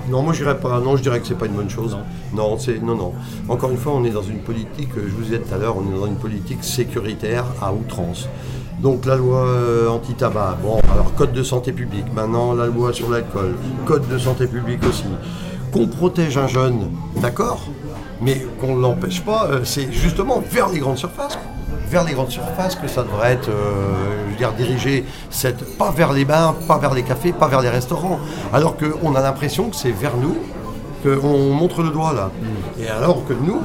Non, moi je dirais pas. Non, je dirais que c'est pas une bonne chose. Non, non. Encore une fois, on est dans une politique. Je vous disais tout à l'heure, on est dans une politique sécuritaire à outrance. Donc la loi anti-tabac, bon, alors code de santé publique, maintenant la loi sur l'alcool, code de santé publique aussi. Qu'on protège un jeune, d'accord, mais qu'on ne l'empêche pas, c'est justement vers les grandes surfaces. Vers les grandes surfaces que ça devrait être, dirigé, pas vers les bars, pas vers les cafés, pas vers les restaurants. Alors qu'on a l'impression que c'est vers nous qu'on montre le doigt là. Et alors que nous,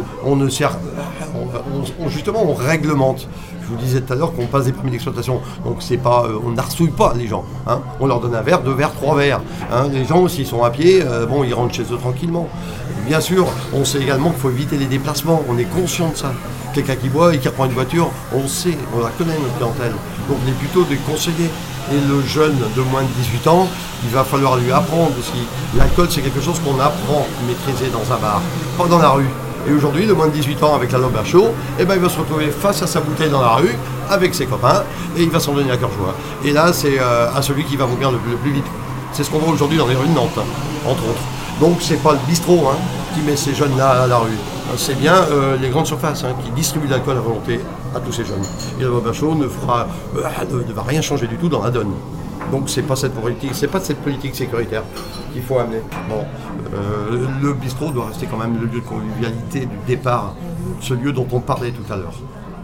justement, on réglemente. Je vous disais tout à l'heure qu'on passe des permis d'exploitation, donc c'est pas, on n'harcouille pas les gens. Hein. On leur donne un verre, 2 verres, 3 verres. Hein. Les gens, s'ils sont à pied, ils rentrent chez eux tranquillement. Bien sûr, on sait également qu'il faut éviter les déplacements. On est conscient de ça. Quelqu'un qui boit et qui reprend une voiture, on sait, on la connaît notre clientèle. Donc on est plutôt des conseillers. Et le jeune de moins de 18 ans, il va falloir lui apprendre aussi. L'alcool, c'est quelque chose qu'on apprend à maîtriser dans un bar, pas dans la rue. Et aujourd'hui, le moins de 18 ans, avec la lobe à chaud, il va se retrouver face à sa bouteille dans la rue, avec ses copains, et il va s'en donner à cœur joie. Et là, c'est à celui qui va vomir le plus vite. C'est ce qu'on voit aujourd'hui dans les rues de Nantes, entre autres. Donc, c'est pas le bistrot qui met ces jeunes-là à la rue. C'est bien les grandes surfaces qui distribuent de l'alcool à volonté à tous ces jeunes. Et la lobe à chaud ne va rien changer du tout dans la donne. Donc c'est pas cette politique sécuritaire qu'il faut amener. Bon, le bistrot doit rester quand même le lieu de convivialité du départ, ce lieu dont on parlait tout à l'heure.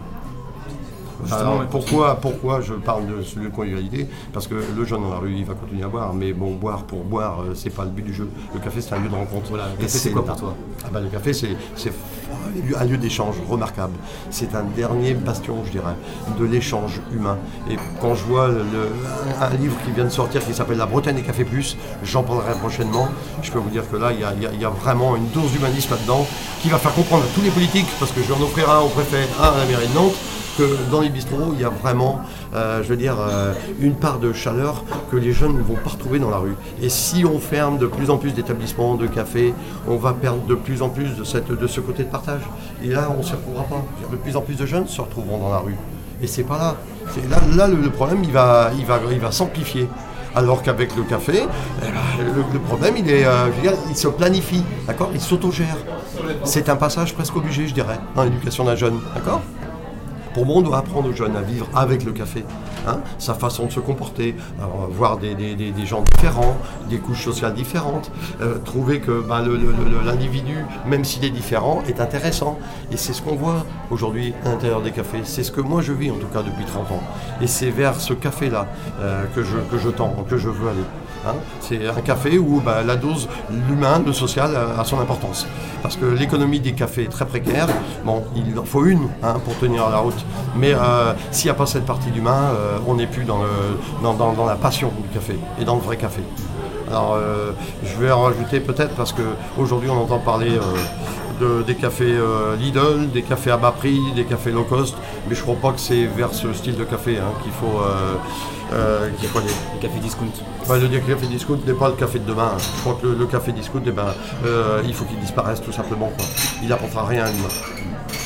Alors, pourquoi je parle de ce lieu de convivialité ? Parce que le jeune dans la rue, il va continuer à boire, mais bon, boire pour boire, c'est pas le but du jeu. Le café, c'est un lieu de rencontre. Voilà, le café, c'est quoi pour toi ? Le café, c'est un lieu d'échange remarquable. C'est un dernier bastion, je dirais, de l'échange humain. Et quand je vois un livre qui vient de sortir qui s'appelle La Bretagne des Cafés Plus, j'en parlerai prochainement. Je peux vous dire que là, il y a vraiment une dose d'humanisme là-dedans qui va faire comprendre à tous les politiques, parce que je vais en offrir un au préfet, un à la mairie de Nantes, que dans les bistrots, il y a vraiment, une part de chaleur que les jeunes ne vont pas retrouver dans la rue. Et si on ferme de plus en plus d'établissements, de cafés, on va perdre de plus en plus de ce côté de partage. Et là, on ne s'y retrouvera pas. De plus en plus de jeunes se retrouveront dans la rue. Et c'est pas là. Là, le problème, il va s'amplifier. Alors qu'avec le café, le problème, il se planifie, d'accord ? Il s'autogère. C'est un passage presque obligé, je dirais, dans l'éducation d'un jeune, d'accord ? Pour moi, on doit apprendre aux jeunes à vivre avec le café, sa façon de se comporter, voir des gens différents, des couches sociales différentes, trouver que l'individu, même s'il est différent, est intéressant. Et c'est ce qu'on voit aujourd'hui à l'intérieur des cafés. C'est ce que moi je vis en tout cas depuis 30 ans. Et c'est vers ce café-là que je tends, que je veux aller. C'est un café où la dose, l'humain, le social a son importance. Parce que l'économie des cafés est très précaire. Bon, il en faut une pour tenir la route. Mais s'il n'y a pas cette partie d'humain, on n'est plus dans la passion du café et dans le vrai café. Alors, je vais en rajouter peut-être parce qu'aujourd'hui on entend parler des cafés Lidl, des cafés à bas prix, des cafés low cost, mais je ne crois pas que c'est vers ce style de café qu'il faut aller. Le café discount. Le café discount n'est pas le café de demain. Je crois que le café discount, il faut qu'il disparaisse tout simplement. Il n'apportera rien à l'humain.